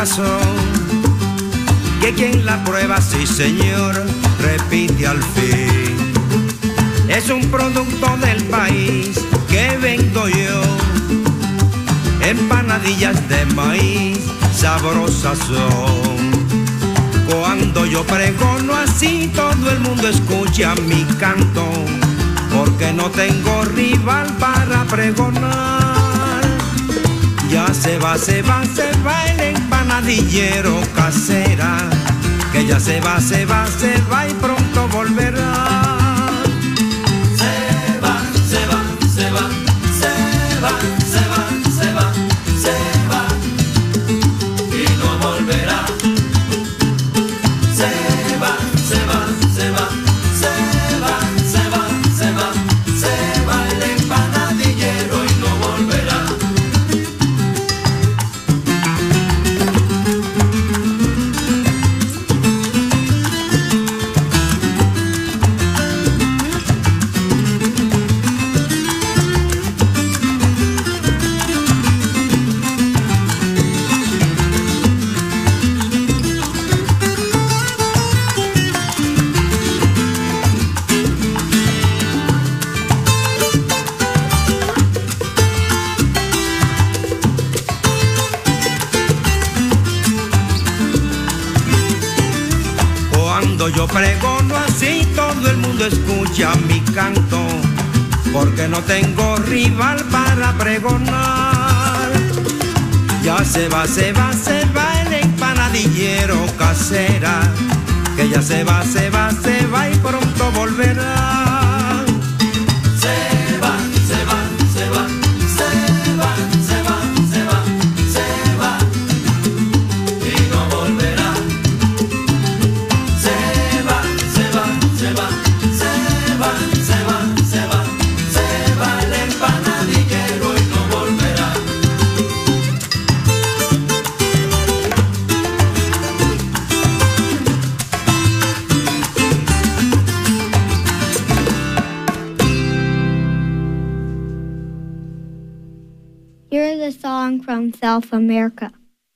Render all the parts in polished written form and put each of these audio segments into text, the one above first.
razón, que quien la prueba, sí señor, repite al fin. Es un producto del país que vendo yo, empanadillas de maíz sabrosas son. Cuando yo pregono así, todo el mundo escucha mi canto, porque no tengo rival para pregonar. Ya se va el empanadillero Casera, que ya se va y pronto volverá. Yo pregono así, todo el mundo escucha mi canto, porque no tengo rival para pregonar. Ya se va el empanadillero Casera, que ya se va y pronto volverá. Here's a song from South America.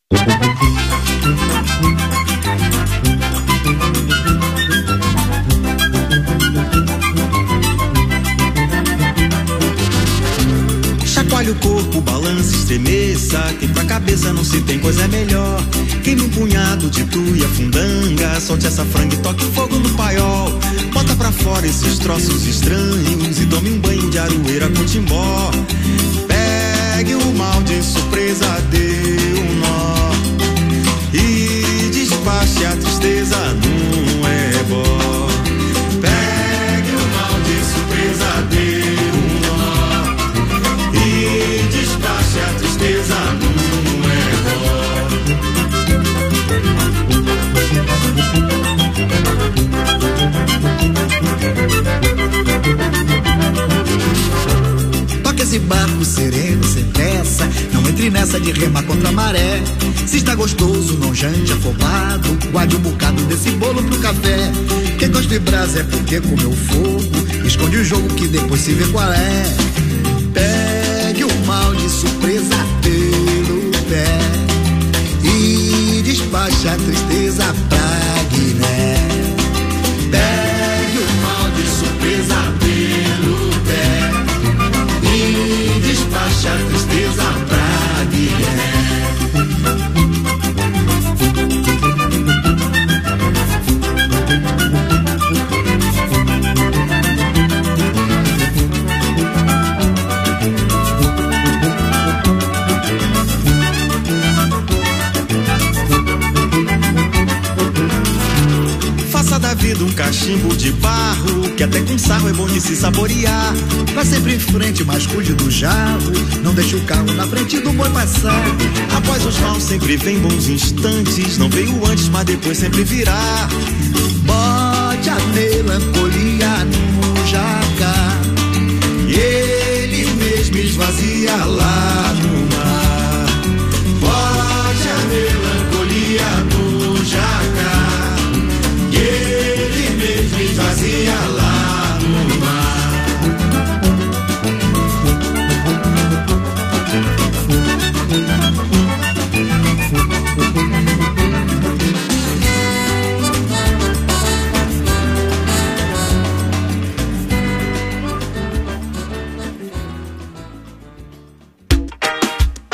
Chacoalhe o corpo, balance, estremeça, que pra cabeça não se tem coisa melhor. Queime um punhado de tuia, fundanga, solte essa franga e toque fogo no paiol. Bota pra fora esses troços estranhos e tome um banho de aroeira com timbó. Pegue o mal de surpresa, dê um nó e despache a tristeza num ebó. Pegue o mal de surpresa, dê um nó e despache a tristeza num ebó. Toque esse barco sereno, sem pressa, não entre nessa de remar contra a maré. Se está gostoso, não jante afobado, guarde um bocado desse bolo pro café. Quem gosta de brasa é porque comeu fogo, esconde o jogo que depois se vê qual é. Pegue o mal de surpresa pelo pé e despache a tristeza pra Guiné. Pegue o mal de surpresa pelo pé e despache a tristeza pra Guiné. Da vida um cachimbo de barro, que até com sarro é bom de se saborear. Vá sempre em frente, mas cuide do jarro, não deixe o carro na frente do boi passar. Após os maus sempre vem bons instantes, não veio antes, mas depois sempre virá. Bote a melancolia no jacar e ele mesmo esvazia lá.